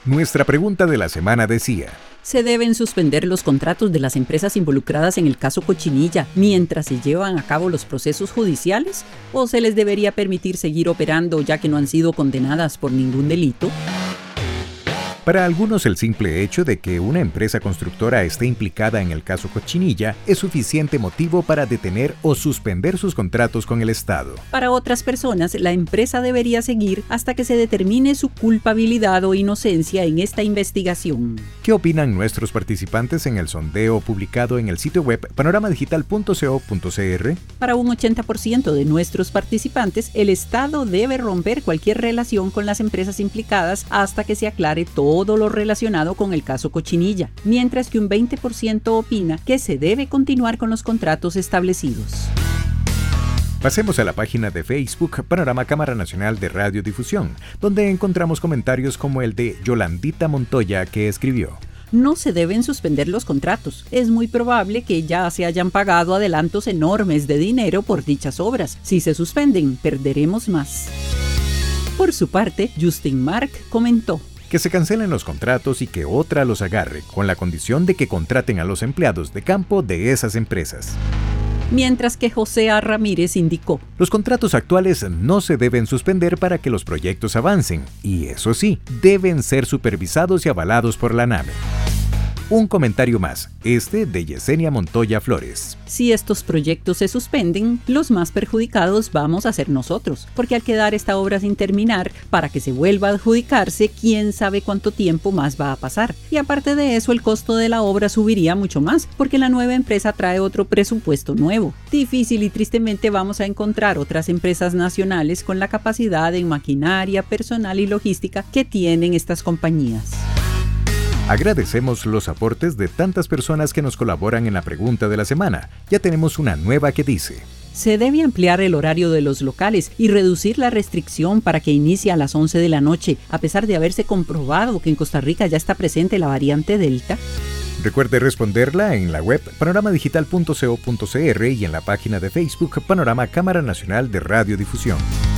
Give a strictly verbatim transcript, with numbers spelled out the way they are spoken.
Nuestra pregunta de la semana decía: ¿se deben suspender los contratos de las empresas involucradas en el caso Cochinilla mientras se llevan a cabo los procesos judiciales? ¿O se les debería permitir seguir operando ya que no han sido condenadas por ningún delito? Para algunos, el simple hecho de que una empresa constructora esté implicada en el caso Cochinilla es suficiente motivo para detener o suspender sus contratos con el Estado. Para otras personas, la empresa debería seguir hasta que se determine su culpabilidad o inocencia en esta investigación. ¿Qué opinan nuestros participantes en el sondeo publicado en el sitio web panorama digital punto co punto cr? Para un ochenta por ciento de nuestros participantes, el Estado debe romper cualquier relación con las empresas implicadas hasta que se aclare todo todo lo relacionado con el caso Cochinilla, mientras que un veinte por ciento opina que se debe continuar con los contratos establecidos. Pasemos a la página de Facebook Panorama Cámara Nacional de Radiodifusión, donde encontramos comentarios como el de Yolandita Montoya, que escribió: no se deben suspender los contratos. Es muy probable que ya se hayan pagado adelantos enormes de dinero por dichas obras. Si se suspenden, perderemos más. Por su parte, Justin Mark comentó: que se cancelen los contratos y que otra los agarre, con la condición de que contraten a los empleados de campo de esas empresas. Mientras que José A. Ramírez indicó: los contratos actuales no se deben suspender para que los proyectos avancen, y eso sí, deben ser supervisados y avalados por la NAME. Un comentario más, este de Yesenia Montoya Flores. Si estos proyectos se suspenden, los más perjudicados vamos a ser nosotros, porque al quedar esta obra sin terminar, para que se vuelva a adjudicarse, quién sabe cuánto tiempo más va a pasar. Y aparte de eso, el costo de la obra subiría mucho más, porque la nueva empresa trae otro presupuesto nuevo. Difícil y tristemente vamos a encontrar otras empresas nacionales con la capacidad en maquinaria, personal y logística que tienen estas compañías. Agradecemos los aportes de tantas personas que nos colaboran en la pregunta de la semana. Ya tenemos una nueva que dice: se debe ampliar el horario de los locales y reducir la restricción para que inicie a las once de la noche, a pesar de haberse comprobado que en Costa Rica ya está presente la variante Delta. Recuerde responderla en la web panorama digital punto co punto cr y en la página de Facebook Panorama Cámara Nacional de Radiodifusión.